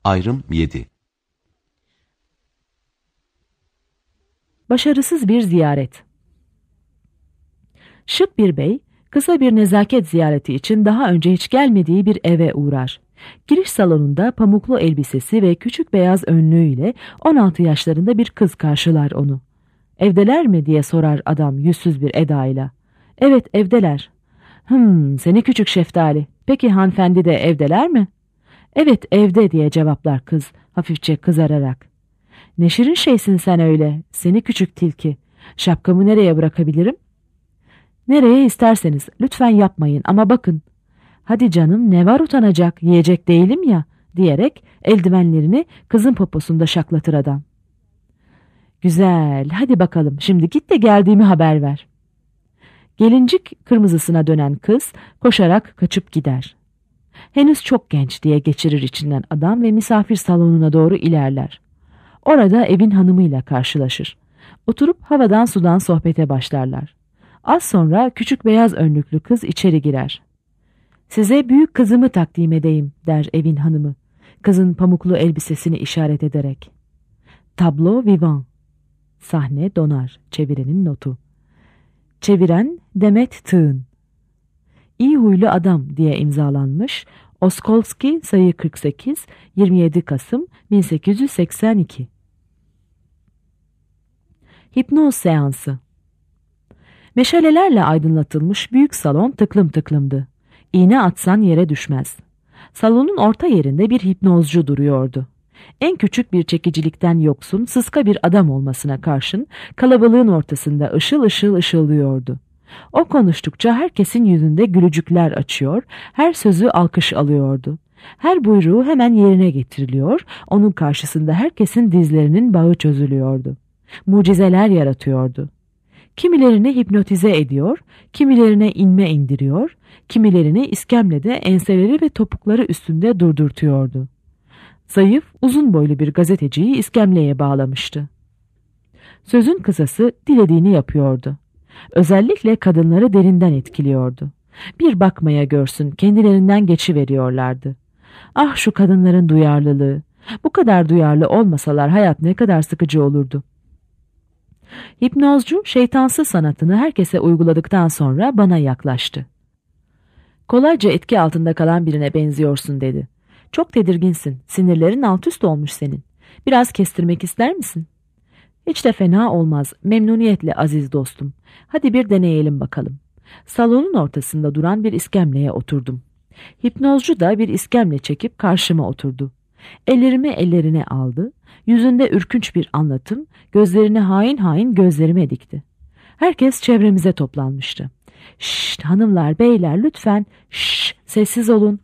Ayrım 7. Başarısız bir ziyaret. Şık bir bey, kısa bir nezaket ziyareti için daha önce hiç gelmediği bir eve uğrar. Giriş salonunda pamuklu elbisesi ve küçük beyaz önlüğüyle 16 yaşlarında bir kız karşılar onu. "Evdeler mi?" diye sorar adam yüzsüz bir edayla. "Evet, evdeler." Seni küçük şeftali. Peki hanımefendi de evdeler mi?" "Evet, evde." diye cevaplar kız hafifçe kızararak. "Ne şirin şeysin sen öyle, seni küçük tilki. Şapkamı nereye bırakabilirim?" "Nereye isterseniz, lütfen yapmayın ama bakın." "Hadi canım, ne var utanacak, yiyecek değilim ya," diyerek eldivenlerini kızın poposunda şaklatır adam. "Güzel, hadi bakalım, şimdi git de geldiğimi haber ver." Gelincik kırmızısına dönen kız koşarak kaçıp gider. "Henüz çok genç," diye geçirir içinden adam ve misafir salonuna doğru ilerler. Orada evin hanımıyla karşılaşır. Oturup havadan sudan sohbete başlarlar. Az sonra küçük beyaz önlüklü kız içeri girer. "Size büyük kızımı takdim edeyim," der evin hanımı, kızın pamuklu elbisesini işaret ederek. Tablo vivant. Sahne donar. Çevirenin notu. Çeviren Demet Tığın. İyi huylu adam diye imzalanmış. Oskolski sayı 48, 27 Kasım 1882. Hipnoz seansı. Meşalelerle aydınlatılmış büyük salon tıklım tıklımdı. İğne atsan yere düşmez. Salonun orta yerinde bir hipnozcu duruyordu. En küçük bir çekicilikten yoksun, sıska bir adam olmasına karşın kalabalığın ortasında ışıl ışıl ışıldıyordu. O konuştukça herkesin yüzünde gülücükler açıyor, her sözü alkış alıyordu. Her buyruğu hemen yerine getiriliyor, onun karşısında herkesin dizlerinin bağı çözülüyordu. Mucizeler yaratıyordu. Kimilerini hipnotize ediyor, kimilerine inme indiriyor, kimilerini iskemlede enseleri ve topukları üstünde durdurtuyordu. Zayıf, uzun boylu bir gazeteciyi iskemleye bağlamıştı. Sözün kısası dilediğini yapıyordu. Özellikle kadınları derinden etkiliyordu. Bir bakmaya görsün, kendilerinden geçiveriyorlardı. Ah, şu kadınların duyarlılığı! Bu kadar duyarlı olmasalar hayat ne kadar sıkıcı olurdu. Hipnozcu şeytansız sanatını herkese uyguladıktan sonra bana yaklaştı. "Kolayca etki altında kalan birine benziyorsun," dedi. "Çok tedirginsin, sinirlerin alt üst olmuş senin. Biraz kestirmek ister misin?" "Hiç de fena olmaz, memnuniyetle aziz dostum. Hadi bir deneyelim bakalım." Salonun ortasında duran bir iskemleye oturdum. Hipnozcu da bir iskemle çekip karşıma oturdu. Ellerimi ellerine aldı, yüzünde ürkünç bir anlatım, gözlerini hain hain gözlerime dikti. Herkes çevremize toplanmıştı. "Şşt hanımlar, beyler, lütfen, sessiz olun."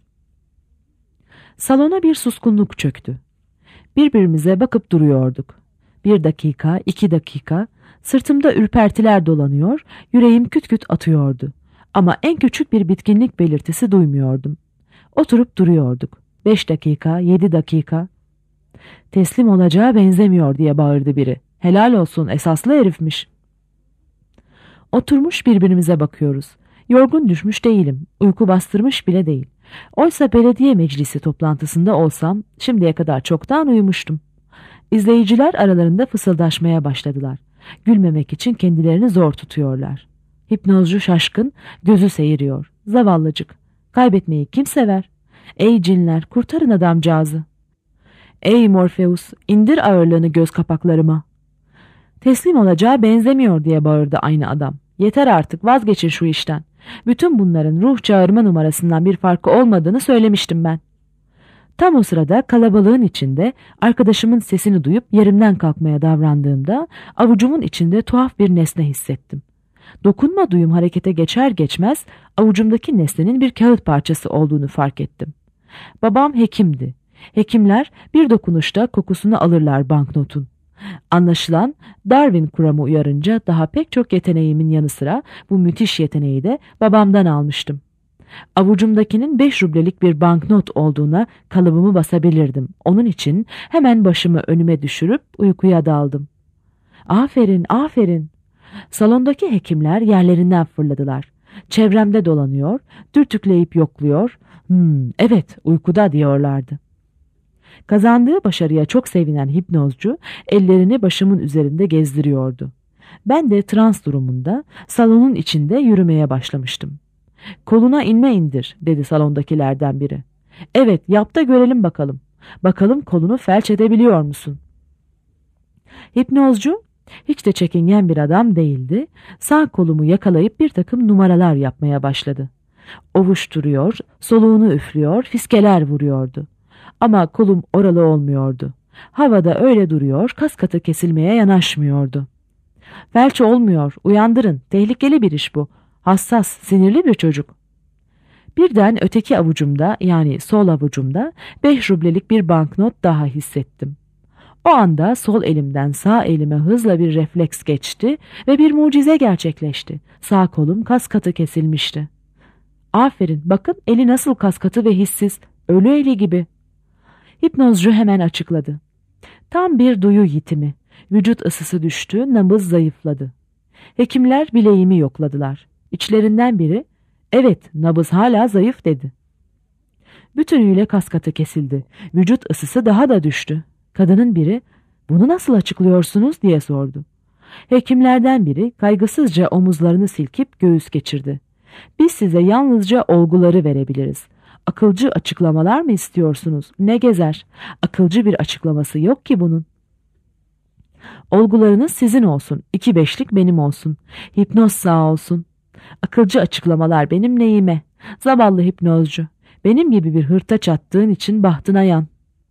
Salona bir suskunluk çöktü. Birbirimize bakıp duruyorduk. 1 dakika, 2 dakika, sırtımda ürpertiler dolanıyor, yüreğim küt küt atıyordu. Ama en küçük bir bitkinlik belirtisi duymuyordum. Oturup duruyorduk. 5 dakika, 7 dakika. "Teslim olacağı benzemiyor," diye bağırdı biri. "Helal olsun, esaslı herifmiş." Oturmuş birbirimize bakıyoruz. Yorgun düşmüş değilim, uyku bastırmış bile değil. Oysa belediye meclisi toplantısında olsam şimdiye kadar çoktan uyumuştum. İzleyiciler aralarında fısıldaşmaya başladılar. Gülmemek için kendilerini zor tutuyorlar. Hipnozcu şaşkın, gözü seyiriyor. Zavallıcık. Kaybetmeyi kim sever? Ey cinler, kurtarın adamcağızı. Ey Morpheus, indir ağırlığını göz kapaklarıma. Teslim olacağı benzemiyor diye bağırdı aynı adam. Yeter artık, vazgeçin şu işten. Bütün bunların ruh çağırma numarasından bir farkı olmadığını söylemiştim ben. Tam o sırada kalabalığın içinde arkadaşımın sesini duyup yerimden kalkmaya davrandığımda avucumun içinde tuhaf bir nesne hissettim. Dokunma duyum harekete geçer geçmez avucumdaki nesnenin bir kağıt parçası olduğunu fark ettim. Babam hekimdi. Hekimler bir dokunuşta kokusunu alırlar banknotun. Anlaşılan Darwin kuramı uyarınca daha pek çok yeteneğimin yanı sıra bu müthiş yeteneği de babamdan almıştım. Avucumdakinin 5 rublelik bir banknot olduğuna kalıbımı basabilirdim. Onun için hemen başımı önüme düşürüp uykuya daldım. Aferin, aferin. Salondaki hekimler yerlerinden fırladılar. Çevremde dolanıyor, dürtükleyip yokluyor. Evet, uykuda diyorlardı. Kazandığı başarıya çok sevinen hipnozcu ellerini başımın üzerinde gezdiriyordu. Ben de trans durumunda salonun içinde yürümeye başlamıştım. "Koluna inme indir," dedi salondakilerden biri. "Evet, yap da görelim bakalım. Bakalım kolunu felç edebiliyor musun?" Hipnozcu hiç de çekingen bir adam değildi. Sağ kolumu yakalayıp bir takım numaralar yapmaya başladı. Ovuşturuyor, soluğunu üflüyor, fiskeler vuruyordu. Ama kolum oralı olmuyordu. Havada öyle duruyor, kas katı kesilmeye yanaşmıyordu. "Felç olmuyor, uyandırın, tehlikeli bir iş bu. Hassas, sinirli bir çocuk." Birden öteki avucumda, yani sol avucumda 5 rublelik bir banknot daha hissettim. O anda sol elimden sağ elime hızla bir refleks geçti ve bir mucize gerçekleşti. Sağ kolum kas katı kesilmişti. "Aferin, bakın eli nasıl kas katı ve hissiz, ölü eli gibi." Hipnozcu hemen açıkladı. "Tam bir duyu yitimi. Vücut ısısı düştü, nabız zayıfladı." Hekimler bileğimi yokladılar. İçlerinden biri, "Evet, nabız hala zayıf," dedi. Bütünüyle kas katı kesildi. Vücut ısısı daha da düştü. Kadının biri, "Bunu nasıl açıklıyorsunuz?" diye sordu. Hekimlerden biri kaygısızca omuzlarını silkip göğüs geçirdi. "Biz size yalnızca olguları verebiliriz. Akılcı açıklamalar mı istiyorsunuz? Ne gezer? Akılcı bir açıklaması yok ki bunun." "Olgularınız sizin olsun, 2/5'lik benim olsun. Hipnoz sağ olsun. Akılcı açıklamalar benim neyime? Zavallı hipnozcu. Benim gibi bir hırtaç attığın için bahtına yan."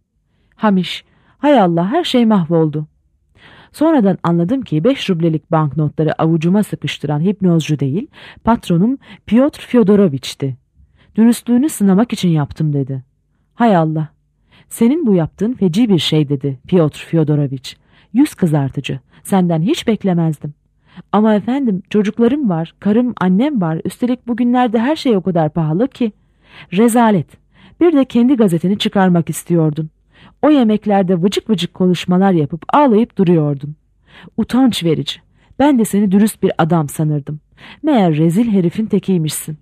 Hamiş, "Hay Allah, her şey mahvoldu." Sonradan anladım ki 5 rublelik banknotları avucuma sıkıştıran hipnozcu değil, patronum Pyotr Fyodoroviç'ti. "Dürüstlüğünü sınamak için yaptım," dedi. "Hay Allah, senin bu yaptığın feci bir şey," dedi Pyotr Fyodoroviç. "Yüz kızartıcı, senden hiç beklemezdim." "Ama efendim, çocuklarım var, karım, annem var, üstelik bugünlerde her şey o kadar pahalı ki." "Rezalet, bir de kendi gazeteni çıkarmak istiyordun. O yemeklerde vıcık vıcık konuşmalar yapıp ağlayıp duruyordun. Utanç verici. Ben de seni dürüst bir adam sanırdım. Meğer rezil herifin tekiymişsin."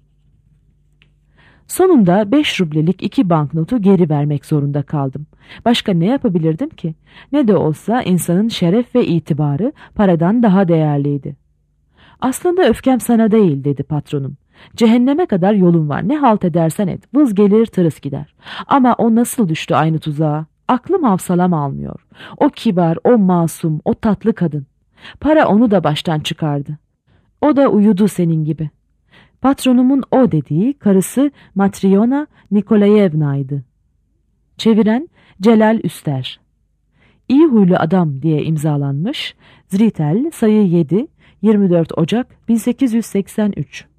Sonunda 5 rublelik 2 banknotu geri vermek zorunda kaldım. Başka ne yapabilirdim ki? Ne de olsa insanın şeref ve itibarı paradan daha değerliydi. "Aslında öfkem sana değil," dedi patronum. "Cehenneme kadar yolun var. Ne halt edersen et. Vız gelir tırıs gider. Ama o nasıl düştü aynı tuzağa? Aklım hafsalam almıyor. O kibar, o masum, o tatlı kadın. Para onu da baştan çıkardı. O da uyudu senin gibi." Patronumun o dediği karısı Matryona Nikolayevna'ydı. Çeviren Celal Üster. "İyi huylu adam" diye imzalanmış. Zritel, sayı 7, 24 Ocak 1883.